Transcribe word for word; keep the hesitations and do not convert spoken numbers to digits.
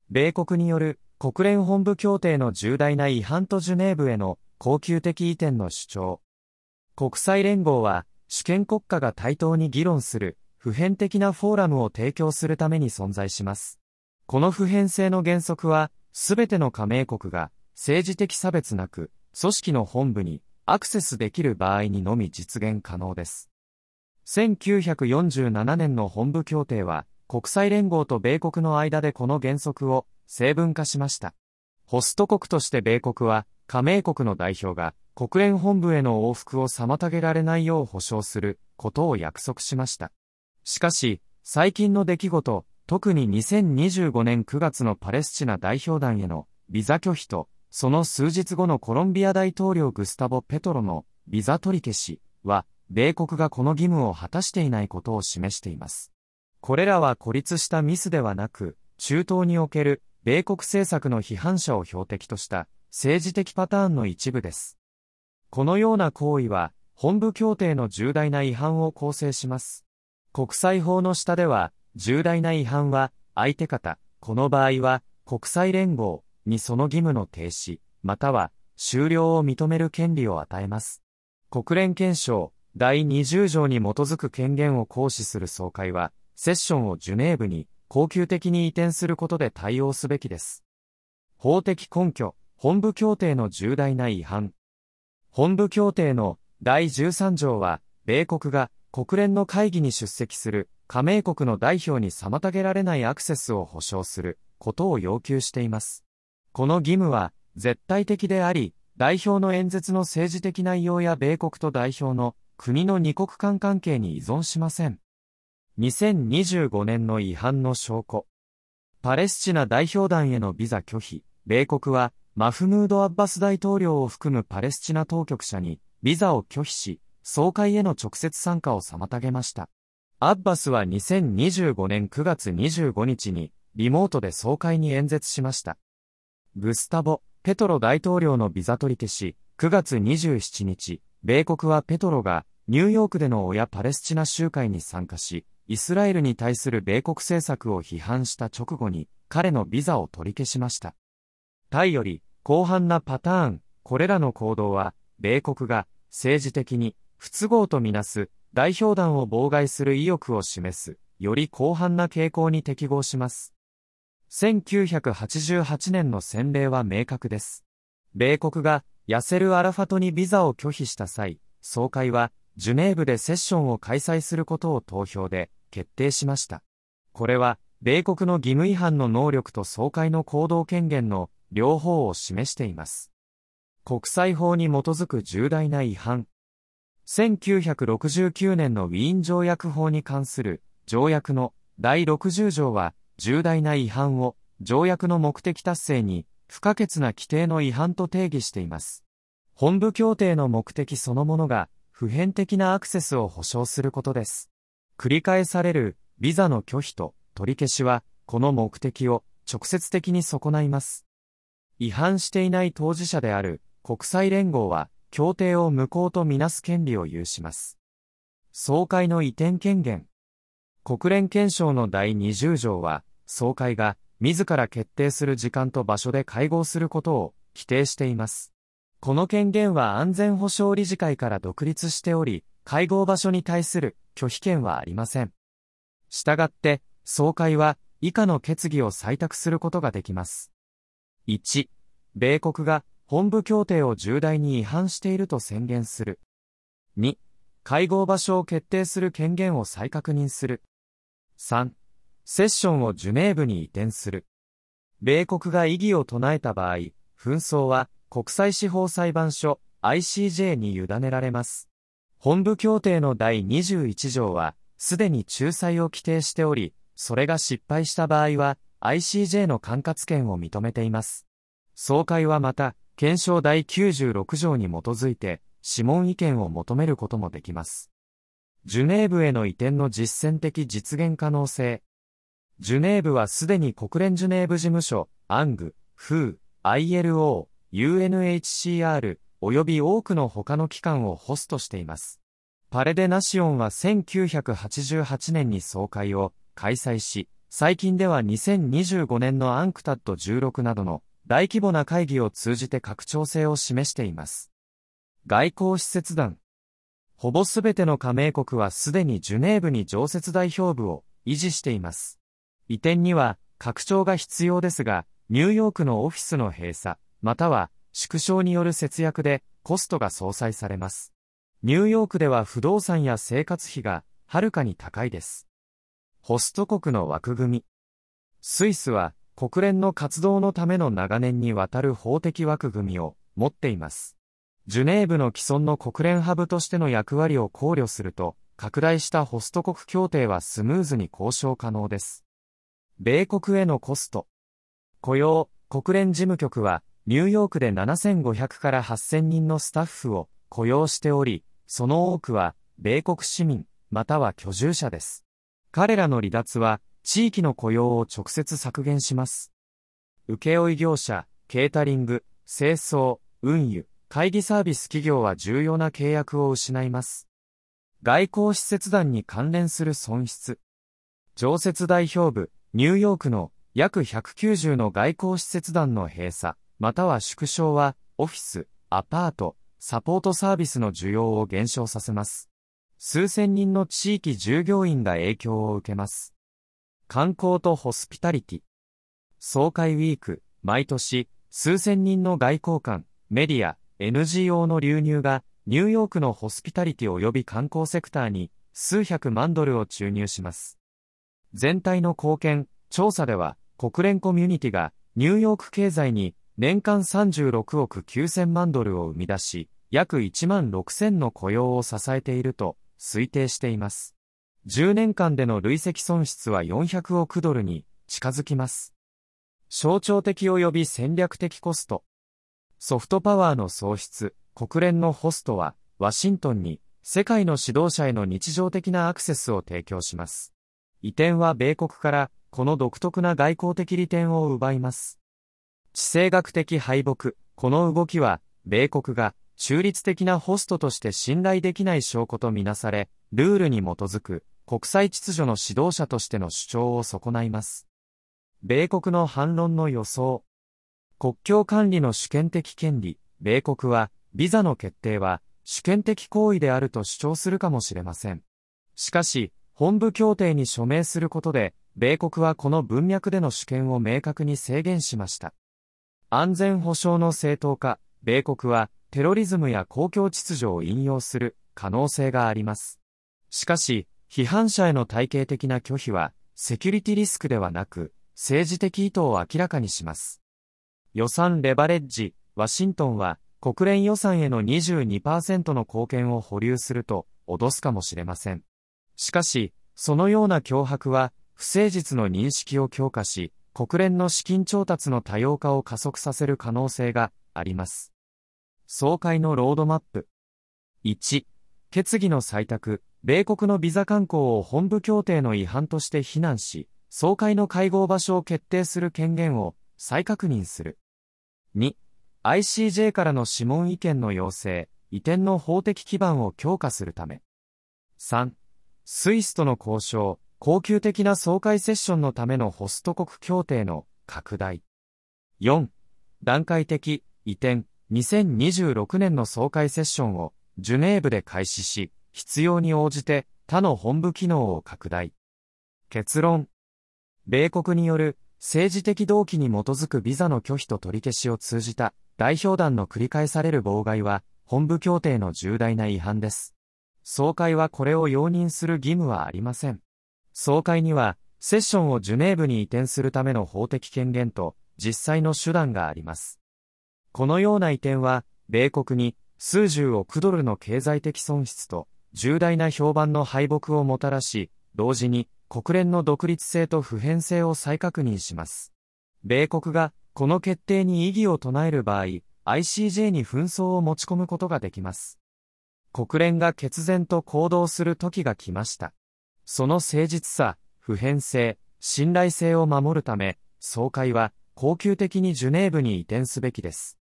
米国による国連本部協定の重大な違反とジュネーブへの恒久的移転の主張。国際連合は主権国家が対等に議論する普遍的なフォーラムを提供するために存在します。この普遍性の原則は、すべての加盟国が政治的差別なく組織の本部にアクセスできる場合にのみ実現可能です。せんきゅうひゃくよんじゅうななねんの本部協定は、国際連合と米国の間でこの原則を成文化しました。ホスト国として米国は、加盟国の代表が国連本部への往復を妨げられないよう保障することを約束しました。しかし、最近の出来事、特ににせんにじゅうごねんくがつのパレスチナ代表団へのビザ拒否と、その数日後のコロンビア大統領グスタボ・ペトロのビザ取り消しは、米国がこの義務を果たしていないことを示しています。これらは孤立したミスではなく、中東における米国政策の批判者を標的とした政治的パターンの一部です。このような行為は、本部協定の重大な違反を構成します。国際法の下では、重大な違反は、相手方、この場合は、国際連合にその義務の停止、または、終了を認める権利を与えます。国連憲章、だいにじゅう条に基づく権限を行使する総会は、セッションをジュネーブに、恒久的に移転することで対応すべきです。法的根拠、本部協定の重大な違反。本部協定のだいじゅうさん条は、米国が国連の会議に出席する加盟国の代表に妨げられないアクセスを保障することを要求しています。この義務は絶対的であり、代表の演説の政治的内容や米国と代表の国の二国間関係に依存しません。にせんにじゅうごねんの違反の証拠。パレスチナ代表団へのビザ拒否。米国はマフムード・アッバス大統領を含むパレスチナ当局者にビザを拒否し、総会への直接参加を妨げました。アッバスはにせんにじゅうごねんくがつにじゅうごにちにリモートで総会に演説しました。グスタボ・ペトロ大統領のビザ取り消し、くがつにじゅうしちにち、米国はペトロがニューヨークでの親パレスチナ集会に参加し、イスラエルに対する米国政策を批判した直後に彼のビザを取り消しました。他より広範なパターン、これらの行動は、米国が政治的に不都合とみなす代表団を妨害する意欲を示す、より広範な傾向に適合します。せんきゅうひゃくはちじゅうはちねんの先例は明確です。米国がヤセル・アラファトにビザを拒否した際、総会はジュネーブでセッションを開催することを投票で決定しました。これは、米国の義務違反の能力と総会の行動権限の両方を示しています。国際法に基づく重大な違反。せんきゅうひゃくろくじゅうきゅうねんのウィーン条約法に関する条約のだいろくじゅう条は重大な違反を条約の目的達成に不可欠な規定の違反と定義しています。本部協定の目的そのものが普遍的なアクセスを保障することです。繰り返されるビザの拒否と取り消しはこの目的を直接的に損ないます。違反していない当事者である国際連合は協定を無効とみなす権利を有します。総会の移転権限。国連憲章のだいにじゅう条は、総会が自ら決定する時間と場所で会合することを規定しています。この権限は安全保障理事会から独立しており、会合場所に対する拒否権はありません。したがって、総会は以下の決議を採択することができます。いち、米国が本部協定を重大に違反していると宣言する。に、会合場所を決定する権限を再確認する。さん、セッションをジュネーブに移転する。米国が異議を唱えた場合、紛争は国際司法裁判所 アイシージェー に委ねられます。本部協定のだいにじゅういち条は、すでに仲裁を規定しており、それが失敗した場合は、アイシージェー の管轄権を認めています。総会はまた、憲章だいきゅうじゅうろく条に基づいて、諮問意見を求めることもできます。ジュネーブへの移転の実践的実現可能性。ジュネーブはすでに国連ジュネーブ事務所、アング、フー、アイエルオー、ユーエヌエイチシーアール、及び多くの他の機関をホストしています。パレデナシオンはせんきゅうひゃくはちじゅうはちねんに総会を開催し、 最近ではにせんにじゅうごねんのアンクタッドじゅうろくなどの大規模な会議を通じて拡張性を示しています。外交使節団。ほぼすべての加盟国はすでにジュネーブに常設代表部を維持しています。移転には拡張が必要ですが、ニューヨークのオフィスの閉鎖、または縮小による節約でコストが相殺されます。ニューヨークでは不動産や生活費がはるかに高いです。ホスト国の枠組み。スイスは国連の活動のための長年にわたる法的枠組みを持っています。ジュネーブの既存の国連ハブとしての役割を考慮すると、拡大したホスト国協定はスムーズに交渉可能です。米国へのコスト。雇用、国連事務局は、ニューヨークでななせんごひゃくからはっせんにんのスタッフを雇用しており、その多くは、米国市民、または居住者です。彼らの離脱は、地域の雇用を直接削減します。請負業者、ケータリング、清掃、運輸、会議サービス企業は重要な契約を失います。外交使節団に関連する損失。常設代表部、ニューヨークの約ひゃくきゅうじゅうの外交使節団の閉鎖、または縮小は、オフィス、アパート、サポートサービスの需要を減少させます。数千人の地域従業員が影響を受けます。観光とホスピタリティ。総会ウィーク、毎年、数千人の外交官、メディア、エヌジーオー の流入が、ニューヨークのホスピタリティ及び観光セクターに、数百万ドルを注入します。全体の貢献、調査では、国連コミュニティが、ニューヨーク経済に、年間さんじゅうろくおくきゅうせんまんドルを生み出し、約いちまんろくせんの雇用を支えていると、推定しています。じゅうねんかんでの累積損失はよんひゃくおくドルに近づきます。象徴的及び戦略的コスト。ソフトパワーの喪失、国連のホストは、ワシントンに世界の指導者への日常的なアクセスを提供します。移転は米国からこの独特な外交的利点を奪います。地政学的敗北、この動きは、米国が中立的なホストとして信頼できない証拠とみなされ、ルールに基づく国際秩序の指導者としての主張を損ないます。米国の反論の予想。国境管理の主権的権利、米国は、ビザの決定は主権的行為であると主張するかもしれません。しかし、本部協定に署名することで、米国はこの文脈での主権を明確に制限しました。安全保障の正当化、米国はテロリズムや公共秩序を引用する可能性があります。しかし、批判者への体系的な拒否は、セキュリティリスクではなく、政治的意図を明らかにします。予算レバレッジ、ワシントンは、国連予算への にじゅうにパーセント の貢献を保留すると、脅すかもしれません。しかし、そのような脅迫は、不誠実の認識を強化し、国連の資金調達の多様化を加速させる可能性があります。総会のロードマップ。いち、決議の採択、米国のビザ慣行を本部協定の違反として非難し、総会の会合場所を決定する権限を再確認する。に、アイシージェー からの諮問意見の要請、移転の法的基盤を強化するため。さん、スイスとの交渉、恒久的な総会セッションのためのホスト国協定の拡大。よん、段階的移転、にせんにじゅうろくねんの総会セッションをジュネーブで開始し、必要に応じて他の本部機能を拡大。結論。米国による政治的動機に基づくビザの拒否と取り消しを通じた代表団の繰り返される妨害は本部協定の重大な違反です。総会はこれを容認する義務はありません。総会にはセッションをジュネーブに移転するための法的権限と実際の手段があります。このような移転は米国に数十億ドルの経済的損失と重大な評判の敗北をもたらし、同時に国連の独立性と普遍性を再確認します。米国がこの決定に異議を唱える場合、アイシージェー に紛争を持ち込むことができます。国連が決然と行動する時が来ました。その誠実さ、普遍性、信頼性を守るため、総会は恒久的にジュネーブに移転すべきです。